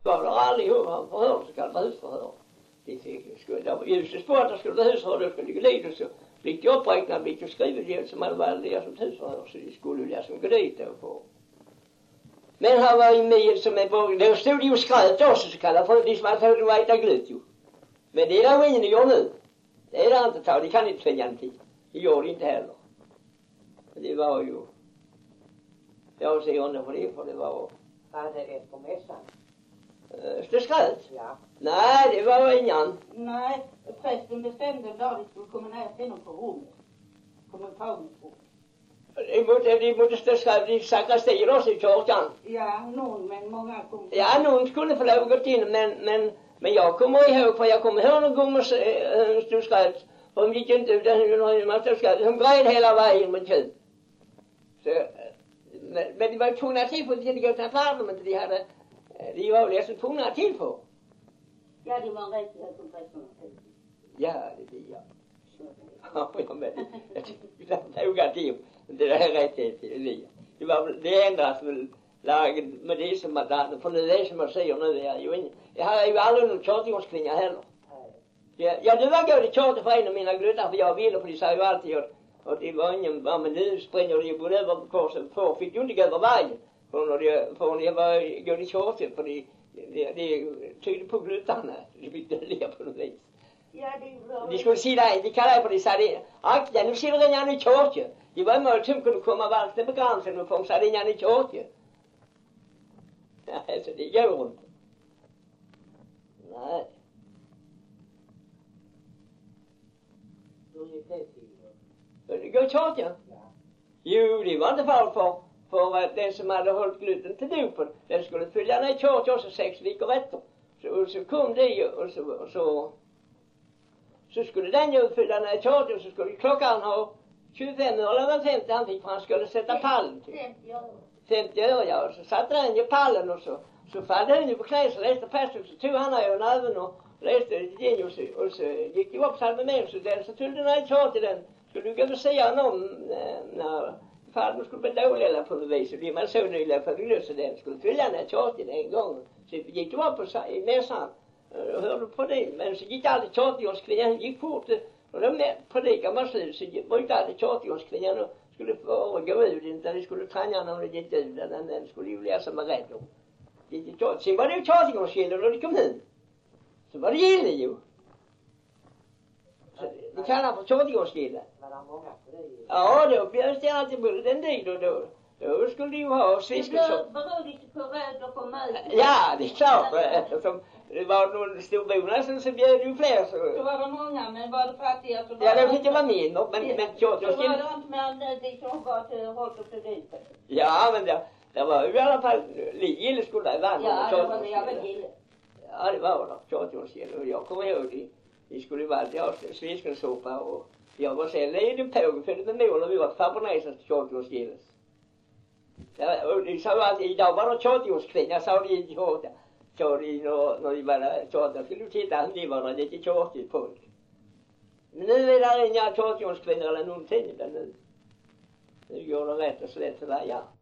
var det aldrig han förhör så kallade husförhör. Ljusets portar skulle vara husförhör, då skulle gå dit och så fick de uppräknade, fick de skrivet som hade varit det som husförhör, så de skulle ju liksom gå dit och få. Men han var ju med som en borg, då stod de ju skröt också så kallade för de som hade fått att äta glut ju. Men det är det ingen gör nu. Det är det inte ta, det kan inte tvinga en tid. Det gör det inte heller. Det var ju, jag ser under för det var. Var det efter mässan? Det skröt? Ja. Nej, det var ingen. Nej, prästen bestämde en dag de skulle komma ner till honom på rummet. Komma på honom på. De måste stå skröt, de sakristier också i kyrkan. Ja, någon, men många kom. Ja, någon skulle få lov att gå in, men jag kommer ihåg, för jag kommer ihåg någon gång och stod skröt. För de gick inte ut, de gräd hela vägen med tjuv. Men det var tvungna till för att de inte gå till parlamentet, de var väl så tvungna till för. Ja, det var en rättighet som prästen. Ja, det är jag. Ja, men jag frågar till det där rättighet till det var väl det ändras väl laget med det som att för det som man säger nu är ju inte. Jag har ju aldrig någon tjatgårdskvinna heller. Ja, det var gå till tjata för en av mina gluttar för jag ville, för de sa ju alltid att det var ingen, ja, men nu springer de ju både över korsen, för fick ju inte gå över vägen. För när de var gå till tjata, för det tydde på gluttarna, de fick det leva på något vis. Ja, de skulle se det, de kallade på det, sa det, akta, nu ser det ingen i tjata. Det var möjligt som kunde komma varmt till begränsningen och få så det ingen i tjata. Ja, alltså det gör inte. Nej. Det går tjat, ja. Jo, det var inte för att den som hade hållit gluten till dopen, den skulle fylla ner tjat också 6 veckor efter. Så kom det och så skulle den ju fylla ner tjat och så skulle klockan ha 25 öre eller 50 han fick för han skulle sätta pallen till. 50 öre, ja. Och så satte den ju pallen och så fallde han ju på knä så läste prästen så tog han över näven och läste igen och så gick det upp salmen med så den så tog den här tjat till den. Skulle du gå och säga om när farmen skulle bli dålig eller på något vis. Och det man så nyligen för det så den skulle fylla den här tjaten en gång. Så gick det upp i mässan och hörde på det. Men så gick alltid tjatgårdskvinnan, gick fort. Och då på det gamla slut så brukade alltid tjatgårdskvinnan och skulle få gå ut inte. Det skulle tränga när det gick ut. Den skulle ju läsa med rätt om. Sen var det ju tjatgårdskvinnan när det kom hit. Så var det gillig ju. Det kallar för tjatgårdskvinnan. Var det många på det? Ja, då bjöds det alltid på den dit och då skulle de ju ha sviskelsång. Det beror lite på röd och på möjligt. Ja, det är klart. Det var någon storbonad som bjöd ju fler. Så var det många, men var det fattiga så var ja, det fick ju vara mindre, men tjatgårdskvinnan. Så var det inte mer än de som var till hållt och till dit. Ja, men det var ju i alla fall gille skulle det vara. Ja, det var det jag väl gille. Ja, det var det. Tjatgårdskvinnan. Och jag kommer ihåg det skulle ju alltid ha sviskelsåpa och jag var sen ledig på för det med när vi var fabernäsas till tjatgårdskvinnan. Ja, och de sa ju alltid, idag var det tjatgårdskvinna, sa de i tjata. Så när de var tjata, skulle du titta att de var lite tjatigt folk. Men nu är det inga tjatgårdskvinnor eller någonting, utan nu går det rätt och slätt sådär, ja.